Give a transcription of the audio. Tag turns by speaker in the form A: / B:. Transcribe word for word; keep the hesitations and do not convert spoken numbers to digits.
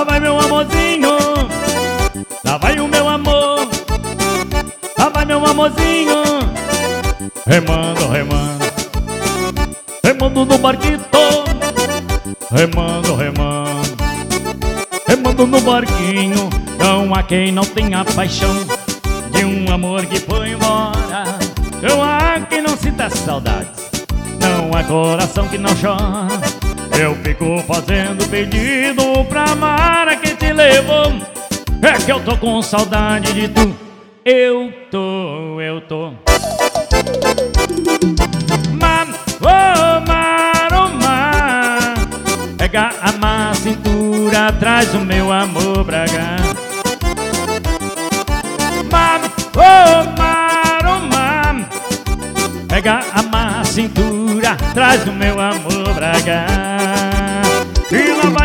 A: lá vai meu amorzinho, lá vai o meu amor, lá vai meu amorzinho, remando, remando, remando no barquito, remando, remando, remando no barquinho. Não há quem não tenha paixão de um amor que foi embora. Não há quem não sinta saudades, não há coração que não chora. Eu fico fazendo pedido pra amar a quem te levou. É que eu tô com saudade de tu. Eu tô, eu tô. Mar, oh mar, oh mar, pega a má cintura, traz o meu amor pra cá. Mar, oh mar, oh mar, pega a má cintura, traz o meu amor pra cá. E lá vai